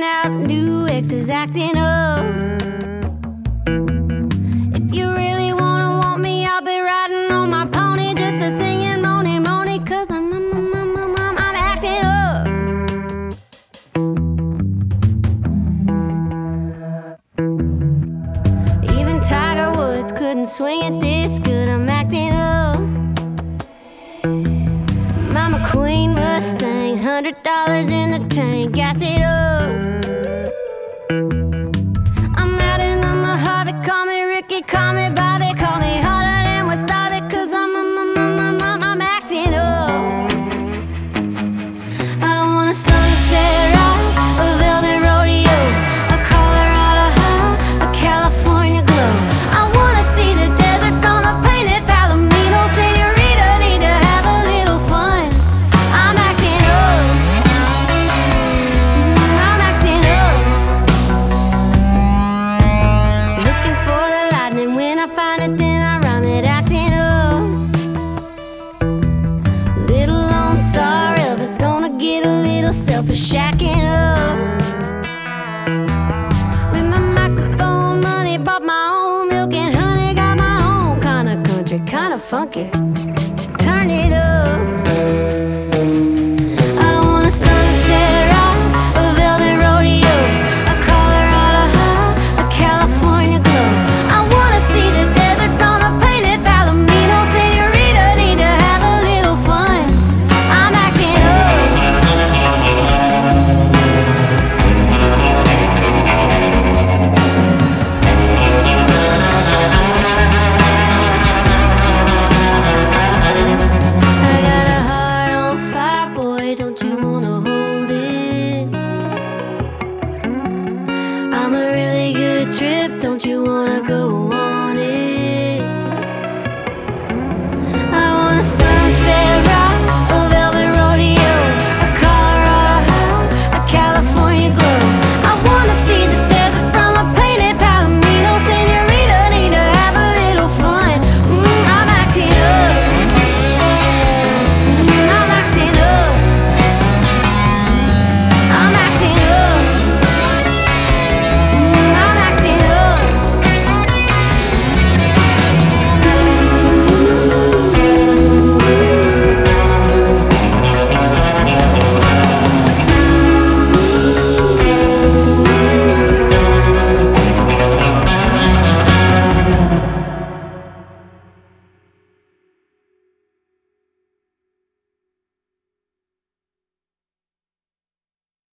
out, new ex is acting up. If you really wanna want me, I'll be riding on my pony, just a singing money, money, 'cause I'm acting up. Even Tiger Woods couldn't swing it this good, I'm acting up. My McQueen Mustang, $100 in the tank, gas it up. I'm out in a Mojave, call me Ricky, call me Bobby, call me hotter than wasabi, 'cause I'm acting up. I want a sunset ride, a velvet rodeo, a Colorado high, a California glow. I wanna see the desert from a painted Palomino. Senorita, need to have a little fun. I'm acting up. I'm acting up. Looking for the lightning, when I find it then I rhyme it, acting up. Little Lone Star Elvis, gonna get a little selfish, shacking up. With my microphone money, bought my own milk and honey, got my own kind of country, kind of funky.